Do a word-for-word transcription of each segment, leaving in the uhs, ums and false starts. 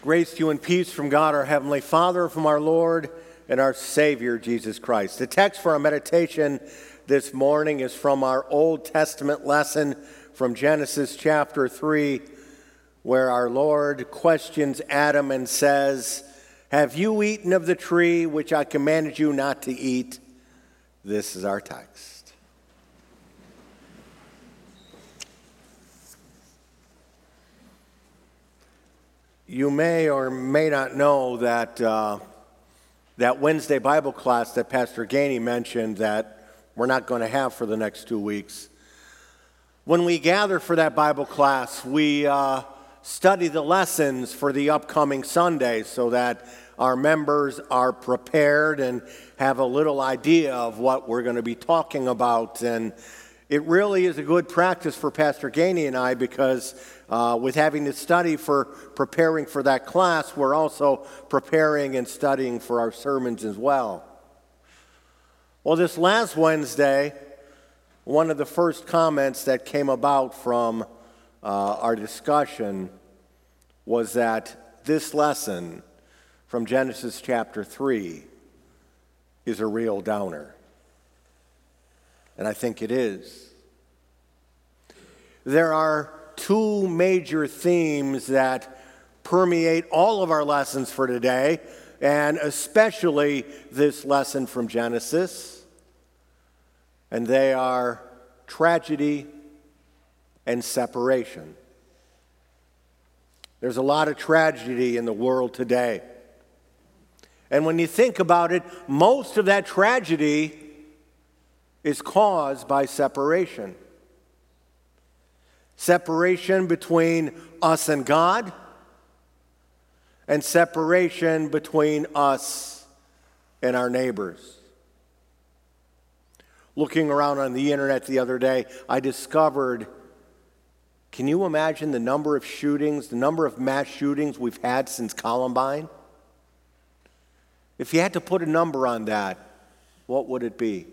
Grace to you and peace from God, our Heavenly Father, from our Lord and our Savior, Jesus Christ. The text for our meditation this morning is from our Old Testament lesson from Genesis chapter three, where our Lord questions Adam and says, "Have you eaten of the tree which I commanded you not to eat?" This is our text. You may or may not know that uh, that Wednesday Bible class that Pastor Gainey mentioned that we're not going to have for the next two weeks. When we gather for that Bible class, we uh, study the lessons for the upcoming Sunday so that our members are prepared and have a little idea of what we're going to be talking about. And it really is a good practice for Pastor Gainey and I because uh, with having to study for preparing for that class, we're also preparing and studying for our sermons as well. Well, this last Wednesday, one of the first comments that came about from uh, our discussion was that this lesson from Genesis chapter three is a real downer. And I think it is. There are two major themes that permeate all of our lessons for today, and especially this lesson from Genesis. And they are tragedy and separation. There's a lot of tragedy in the world today. And when you think about it, most of that tragedy is caused by separation. Separation between us and God, and separation between us and our neighbors. Looking around on the internet the other day, I discovered, can you imagine the number of shootings, the number of mass shootings we've had since Columbine? If you had to put a number on that, what would it be?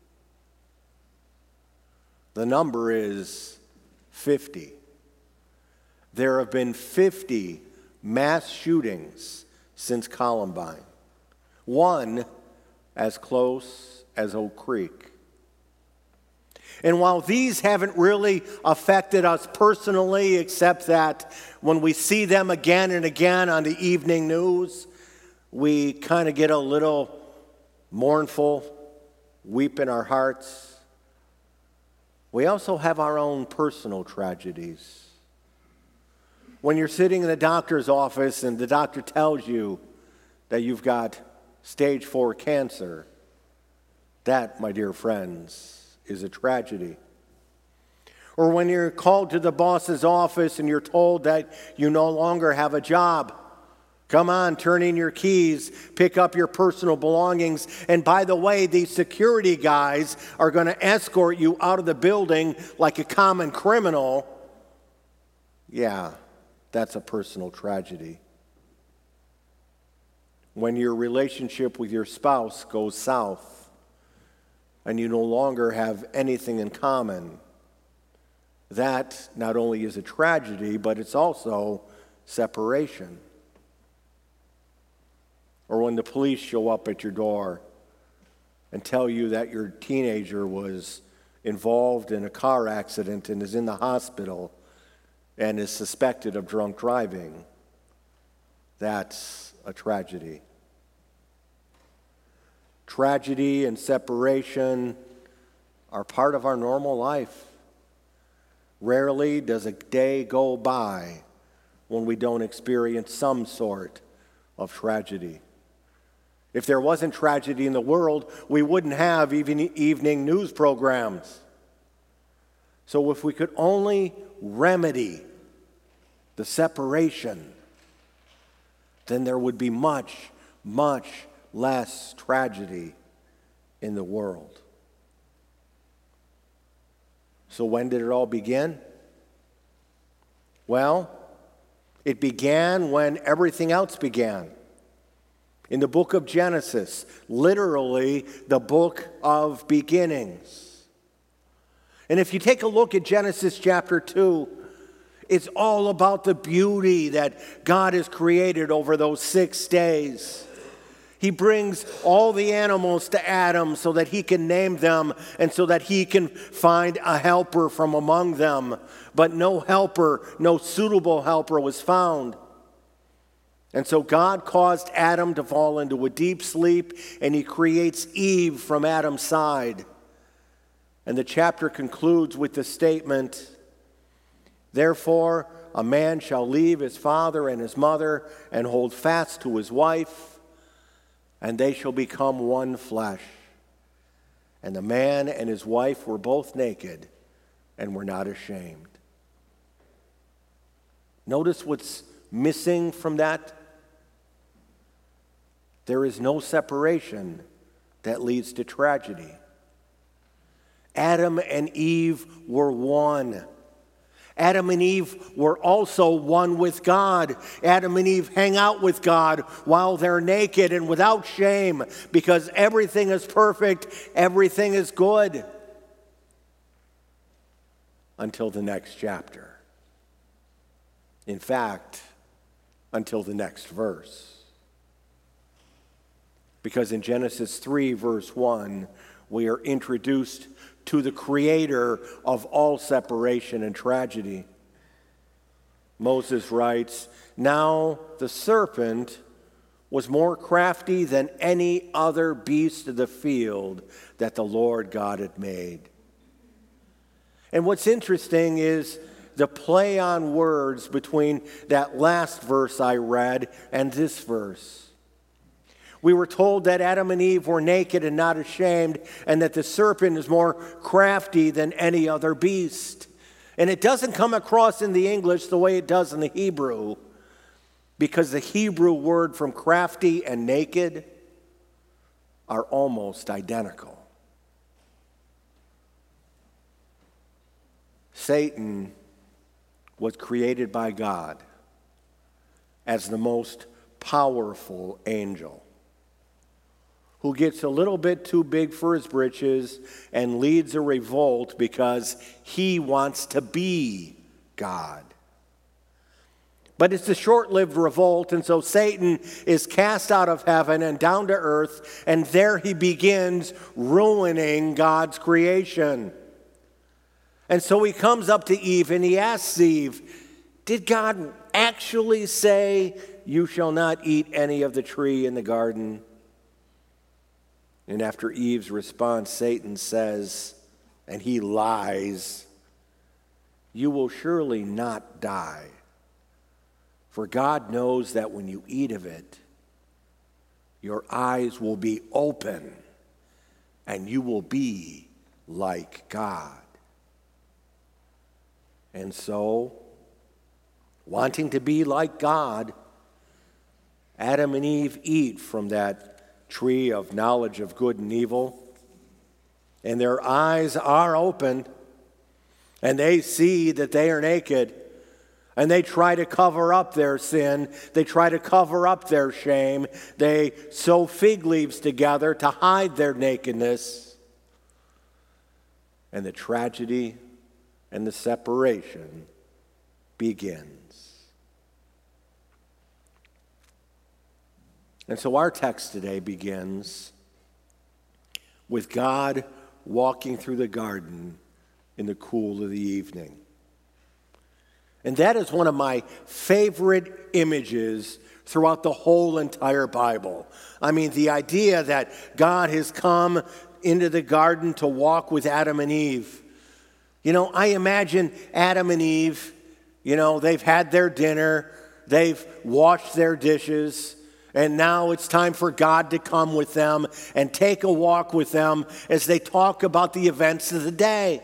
The number is fifty. There have been fifty mass shootings since Columbine. One as close as Oak Creek. And while these haven't really affected us personally, except that when we see them again and again on the evening news, we kind of get a little mournful, weep in our hearts. We also have our own personal tragedies. When you're sitting in the doctor's office and the doctor tells you that you've got stage four cancer, that, my dear friends, is a tragedy. Or when you're called to the boss's office and you're told that you no longer have a job. Come on, turn in your keys, pick up your personal belongings. And by the way, these security guys are going to escort you out of the building like a common criminal. Yeah, that's a personal tragedy. When your relationship with your spouse goes south and you no longer have anything in common, that not only is a tragedy, but it's also separation. Or when the police show up at your door and tell you that your teenager was involved in a car accident and is in the hospital and is suspected of drunk driving, that's a tragedy. Tragedy and separation are part of our normal life. Rarely does a day go by when we don't experience some sort of tragedy. If there wasn't tragedy in the world, we wouldn't have even evening news programs. So if we could only remedy the separation, then there would be much, much less tragedy in the world. So when did it all begin? Well, it began when everything else began. In the book of Genesis, literally the book of beginnings. And if you take a look at Genesis chapter two, It's all about the beauty that God has created over those six days. He brings all the animals to Adam so that he can name them and so that he can find a helper from among them. But no helper, no suitable helper was found. And so God caused Adam to fall into a deep sleep, and he creates Eve from Adam's side. And the chapter concludes with the statement, therefore, a man shall leave his father and his mother and hold fast to his wife, and they shall become one flesh. And the man and his wife were both naked and were not ashamed. Notice what's missing from that. There is no separation that leads to tragedy. Adam and Eve were one. Adam and Eve were also one with God. Adam and Eve hang out with God while they're naked and without shame, because everything is perfect, everything is good. Until the next chapter. In fact, until the next verse. Because in Genesis three, verse one, we are introduced to the creator of all separation and tragedy. Moses writes, now the serpent was more crafty than any other beast of the field that the Lord God had made. And what's interesting is the play on words between that last verse I read and this verse. We were told that Adam and Eve were naked and not ashamed, and that the serpent is more crafty than any other beast. And it doesn't come across in the English the way it does in the Hebrew, because the Hebrew word from crafty and naked are almost identical. Satan was created by God as the most powerful angel, who gets a little bit too big for his britches and leads a revolt because he wants to be God. But it's a short-lived revolt, and so Satan is cast out of heaven and down to earth, and there he begins ruining God's creation. And so he comes up to Eve and he asks Eve, did God actually say, you shall not eat any of the tree in the garden? And after Eve's response, Satan says, and he lies, you will surely not die. For God knows that when you eat of it, your eyes will be open and you will be like God. And so, wanting to be like God, Adam and Eve eat from that tree of knowledge of good and evil, and their eyes are opened, and they see that they are naked, and they try to cover up their sin. They try to cover up their shame. They sew fig leaves together to hide their nakedness. And the tragedy and the separation begins. And so our text today begins with God walking through the garden in the cool of the evening. And that is one of my favorite images throughout the whole entire Bible. I mean, the idea that God has come into the garden to walk with Adam and Eve. You know, I imagine Adam and Eve, you know, they've had their dinner, they've washed their dishes, and now it's time for God to come with them and take a walk with them as they talk about the events of the day.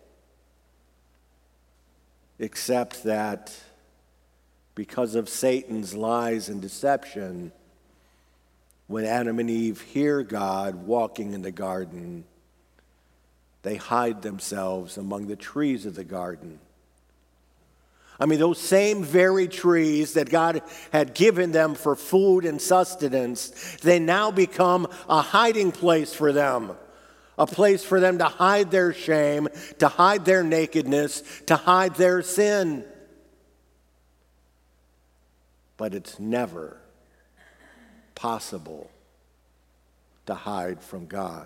Except that because of Satan's lies and deception, when Adam and Eve hear God walking in the garden, they hide themselves among the trees of the garden. I mean, those same very trees that God had given them for food and sustenance, they now become a hiding place for them. A place for them to hide their shame, to hide their nakedness, to hide their sin. but it's never possible to hide from God.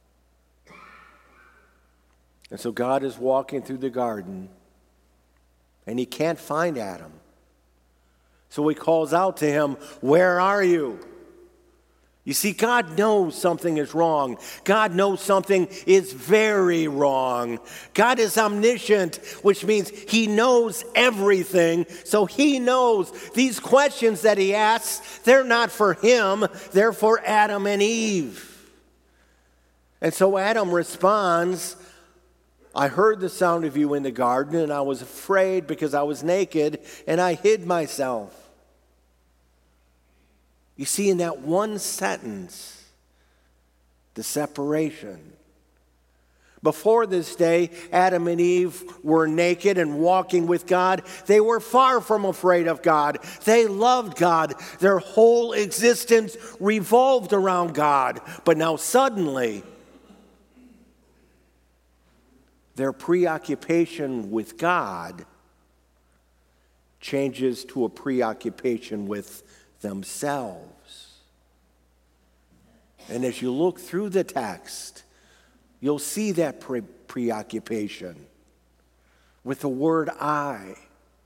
And so God is walking through the garden, and he can't find Adam. So he calls out to him, "Where are you?" You see, God knows something is wrong. God knows something is very wrong. God is omniscient, which means he knows everything. So he knows these questions that he asks, they're not for him, they're for Adam and Eve. And so Adam responds, "I heard the sound of you in the garden, and I was afraid because I was naked, and I hid myself." You see, in that one sentence, the separation. Before this day, Adam and Eve were naked and walking with God. They were far from afraid of God. They loved God. Their whole existence revolved around God. But now suddenly, their preoccupation with God changes to a preoccupation with themselves. And as you look through the text, you'll see that pre- preoccupation with the word I.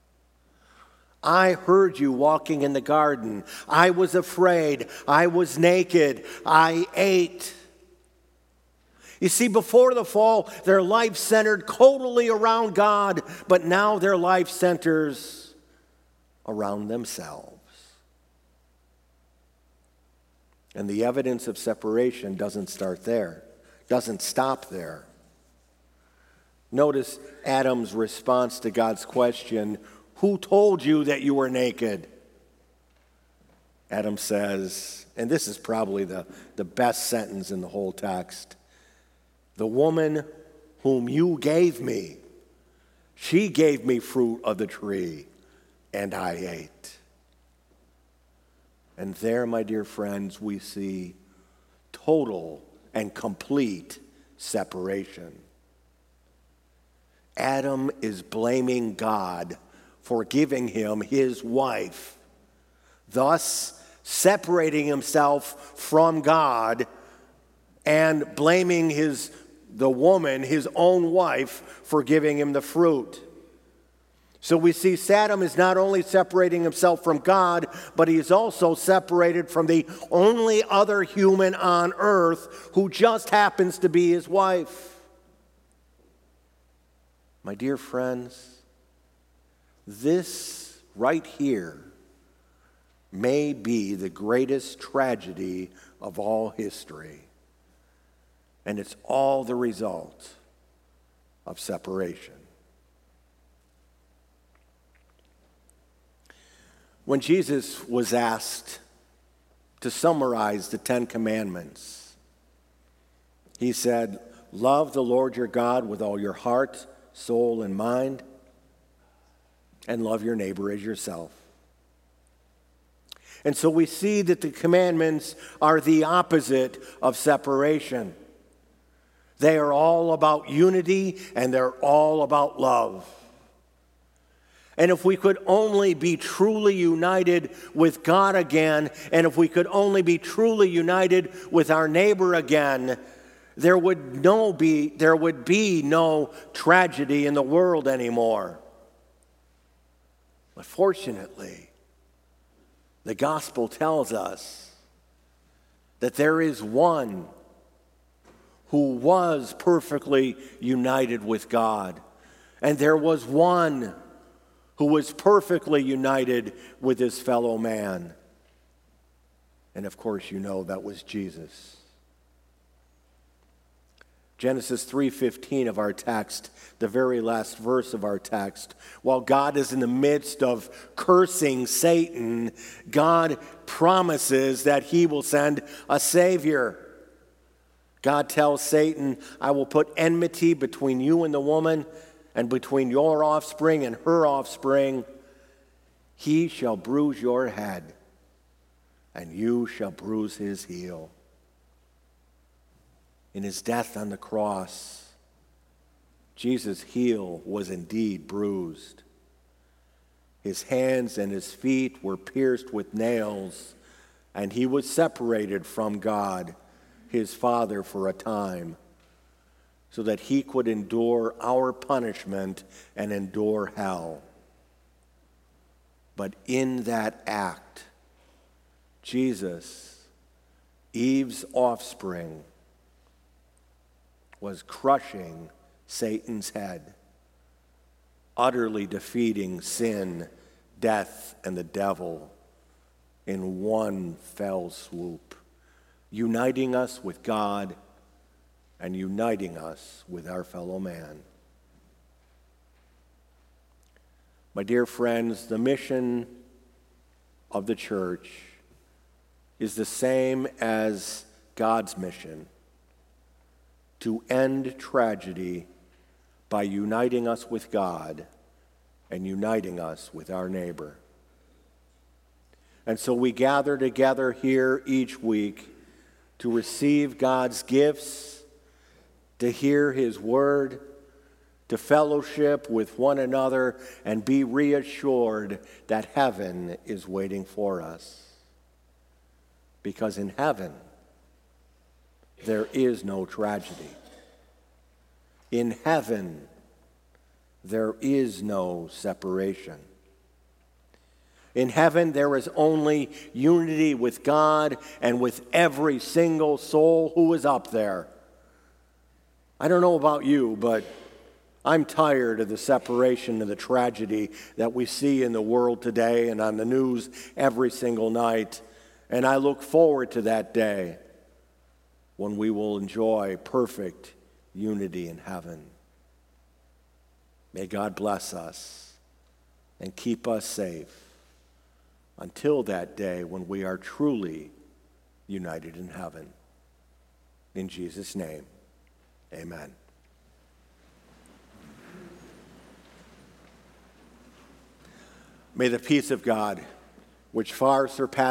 I heard you walking in the garden. I was afraid. I was naked. I ate. You see, before the fall, their life centered totally around God, but now their life centers around themselves. And the evidence of separation doesn't start there, doesn't stop there. Notice Adam's response to God's question, "Who told you that you were naked?" Adam says, and this is probably the, the best sentence in the whole text, "The woman whom you gave me, she gave me fruit of the tree, and I ate." And there, my dear friends, we see total and complete separation. Adam is blaming God for giving him his wife, thus separating himself from God and blaming his the woman, his own wife, for giving him the fruit. So we see Adam is not only separating himself from God, but he is also separated from the only other human on earth who just happens to be his wife. My dear friends, this right here may be the greatest tragedy of all history, and it's all the result of separation. When Jesus was asked to summarize the Ten Commandments, he said, "Love the Lord your God with all your heart, soul, and mind, and love your neighbor as yourself." And so we see that the commandments are the opposite of separation. They are all about unity, and they're all about love. And if we could only be truly united with God again, and if we could only be truly united with our neighbor again, there would no be there would be no tragedy in the world anymore. But fortunately, the gospel tells us that there is one who was perfectly united with God, and there was one who was perfectly united with his fellow man. And of course, you know that was Jesus. Genesis three fifteen of our text, the very last verse of our text, while God is in the midst of cursing Satan, God promises that he will send a Savior. God tells Satan, "I will put enmity between you and the woman, and between your offspring and her offspring. He shall bruise your head, and you shall bruise his heel." In his death on the cross, Jesus' heel was indeed bruised. His hands and his feet were pierced with nails, and he was separated from God, his Father, for a time, so that he could endure our punishment and endure hell. But in that act, Jesus, Eve's offspring, was crushing Satan's head, utterly defeating sin, death, and the devil in one fell swoop, uniting us with God and uniting us with our fellow man. My dear friends, the mission of the church is the same as God's mission: to end tragedy by uniting us with God and uniting us with our neighbor. And so we gather together here each week to receive God's gifts, to hear his word, to fellowship with one another, and be reassured that heaven is waiting for us. Because in heaven, there is no tragedy. In heaven, there is no separation. In heaven, there is only unity with God and with every single soul who is up there. I don't know about you, but I'm tired of the separation and the tragedy that we see in the world today and on the news every single night. And I look forward to that day when we will enjoy perfect unity in heaven. May God bless us and keep us safe until that day when we are truly united in heaven. In Jesus' name, amen. May the peace of God, which far surpasses